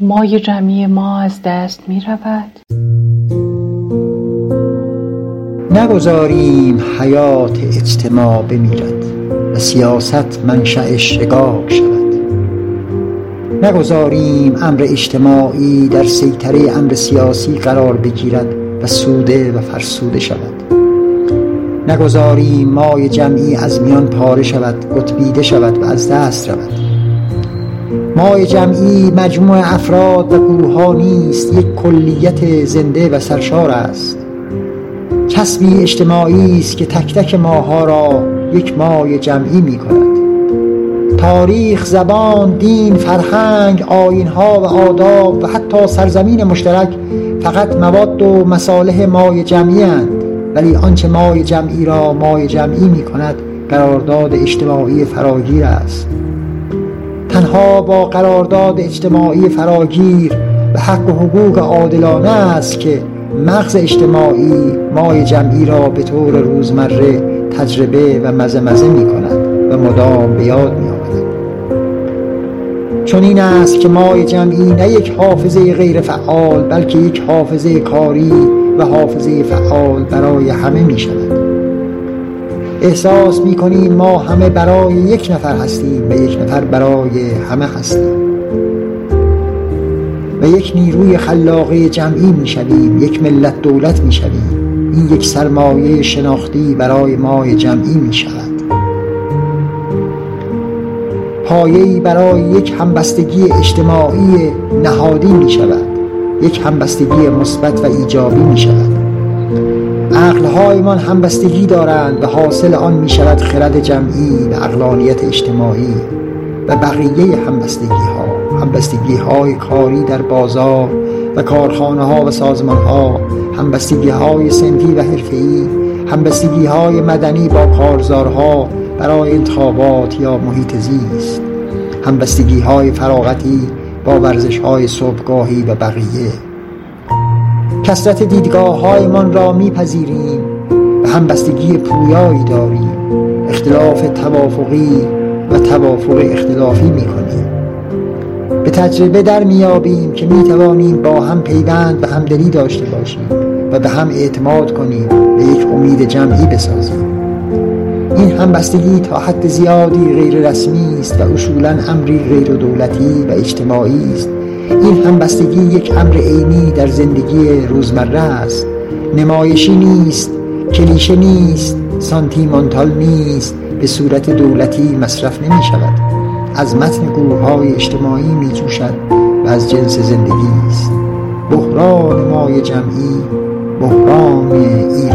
مای جمعی ما از دست می رود. نگذاریم حیات اجتماع بمیرد و سیاست منشأ شقاق شود. نگذاریم امر اجتماعی در سیطره امر سیاسی قرار بگیرد و سوده و فرسوده شود. نگذاریم مای جمعی از میان پاره شود، قطبیده شود و از دست رود. مای جمعی مجموع افراد و گروه‌ها نیست، یک کلیت زنده و سرشار است. کسبی اجتماعی است که تک تک ماها را یک مای جمعی می کند. تاریخ، زبان، دین، فرهنگ، آیین‌ها و آداب و حتی سرزمین مشترک فقط مواد و مصالح مای جمعی اند، ولی آنچه مای جمعی را مای جمعی می کند قرارداد اجتماعی فراگیر است. تنها با قرارداد اجتماعی فراگیر و حق و حقوق عادلانه است که مغز اجتماعی مای جمعی را به طور روزمره تجربه و مزه می کند و مدام به یاد می آورد. چون این است که مای جمعی نه یک حافظه غیر فعال بلکه یک حافظه کاری و حافظه فعال برای همه می شود. احساس می کنیم ما همه برای یک نفر هستیم و یک نفر برای همه هستیم و یک نیروی خلاقه جمعی می شویم، یک ملت دولت می شویم. این یک سرمایه شناختی برای مای جمعی می شود، پایه‌ای برای یک همبستگی اجتماعی نهادی می شود، یک همبستگی مثبت و ایجابی می شود. عقل‌هایمان همبستگی دارند و حاصل آن می شود خرد جمعی و عقلانیت اجتماعی و بقیه همبستگی‌های کاری در بازار و کارخانه‌ها و سازمان‌ها، همبستگی‌های صنفی و حرفه‌ای، همبستگی‌های مدنی با کارزارها برای انتخابات یا محیط زیست، همبستگی‌های فراغتی با ورزش‌های صبحگاهی و بقیه. کثرت دیدگاه‌هایمان را می‌پذیریم و همبستگی پویایی داریم. اختلاف توافقی و توافق اختلافی می‌کنیم. به تجربه در میابیم که میتوانیم با هم پیوند و همدلی داشته باشیم و به هم اعتماد کنیم و یک امید جمعی بسازیم. این همبستگی تا حد زیادی غیر رسمی است و اصولاً امری غیر دولتی و اجتماعی است. این همبستگی یک امر عینی در زندگی روزمره است، نمایشی نیست، کلیشه نیست، سانتیمانتال نیست، به صورت دولتی مصرف نمی شود، از متن گروه‌های اجتماعی می جوشد و از جنس زندگی است. بحران مای جمعی بحران ایران